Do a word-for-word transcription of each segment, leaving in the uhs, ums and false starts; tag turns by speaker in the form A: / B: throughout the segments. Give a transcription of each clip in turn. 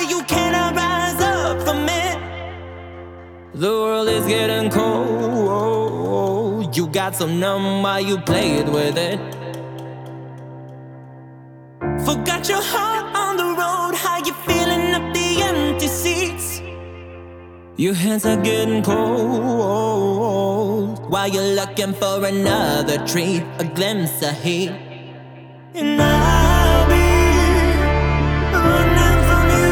A: you cannot rise up from it. The world is getting cold. You got so numb while you played with it. Forgot your heart on the road. How you feeling up the empty seats? Your hands are getting cold while you're looking for another treat, a glimpse of heat. And I'll be running from you.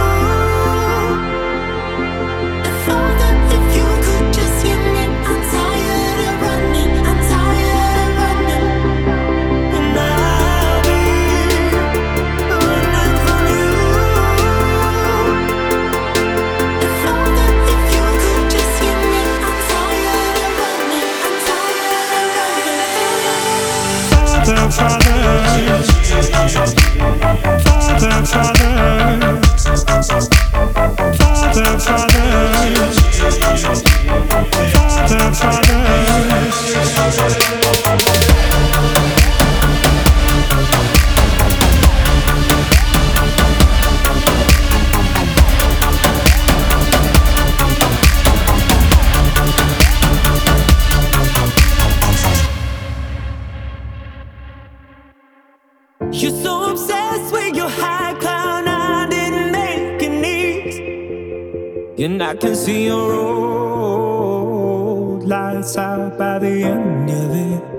A: If only if you could just hear me. I'm tired of running, I'm tired of running. And I'll be running from you. If only if you could just hear me. I'm tired of running, I'm tired of running. Father, Father, Father, Father, Father, Father, you're so obsessed with your high cloud, I didn't make it neat. And I can see your road lights out by the end of it.